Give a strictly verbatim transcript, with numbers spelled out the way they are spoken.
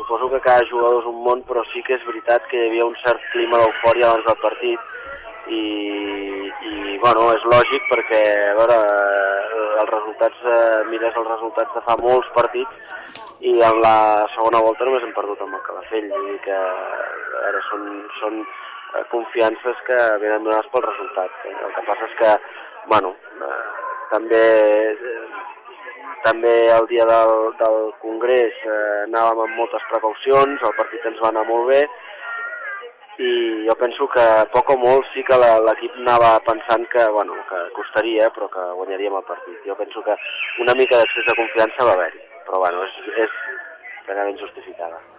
suposo que cada jugador és un món, però sí que és veritat que hi havia un cert clima d'eufòria abans del partit i, i bueno, és lògic perquè, a veure, els resultats, eh, mires els resultats de fa molts partits i en la segona volta només hem perdut amb el Calafell, vull dir que a veure, són, són confiances que venen donades pel resultat. El que passa és que, bueno, eh, també... Eh, També el dia del, del Congrés eh, anàvem amb moltes precaucions, el partit ens va anar molt bé i jo penso que poc o molt sí que l'equip anava pensant que, bueno, que costaria però que guanyaríem el partit. Jo penso que una mica d'excés de confiança va haver-hi, però bueno, és, és plenament justificada.